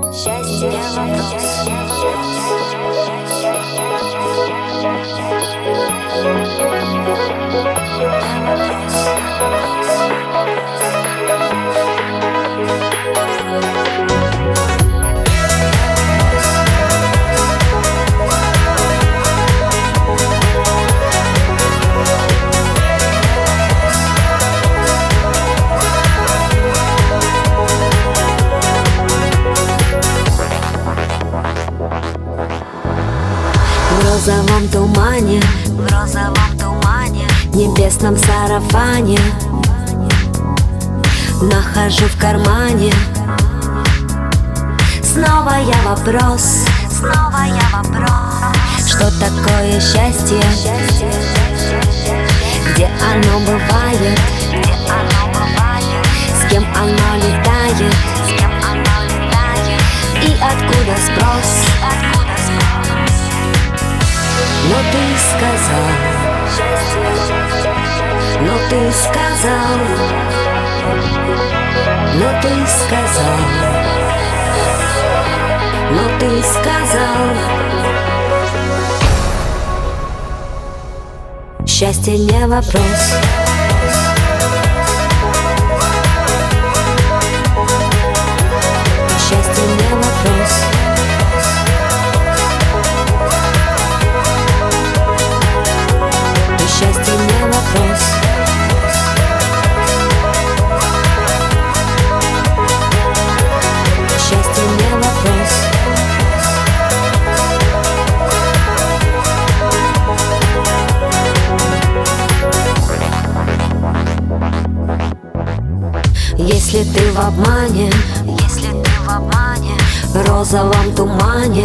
Счастье не вопрос. В розовом тумане, в небесном сарафане нахожу в кармане. Снова я вопрос, что такое счастье, где оно бывает, с кем оно летает, и откуда спрос. Но ты сказал, но ты сказал, но ты сказал, но ты сказал. Счастье не вопрос. Счастье не вопрос. Счастье не вопрос. Счастье не вопрос. Если ты в обмане, в розовом тумане,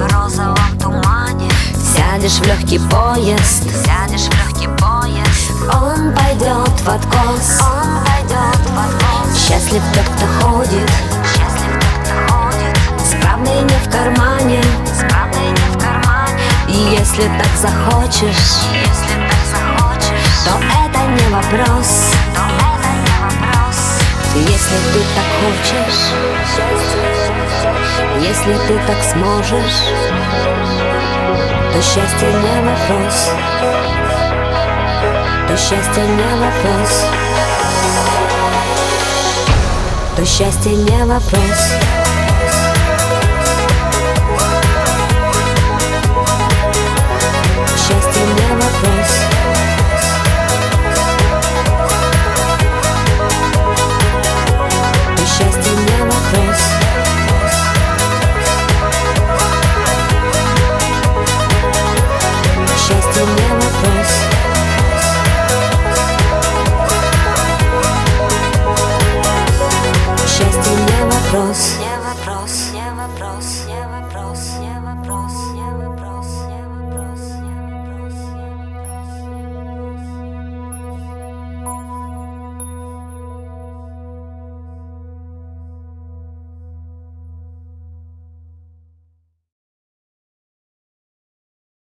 сядешь в легкий поезд, он пойдет в откос. Счастлив тот, кто ходит, справный не в кармане. И если так захочешь, то это не вопрос. Если ты так хочешь, если ты так сможешь, то счастье не вопрос. То счастье не вопрос. То счастье не вопрос.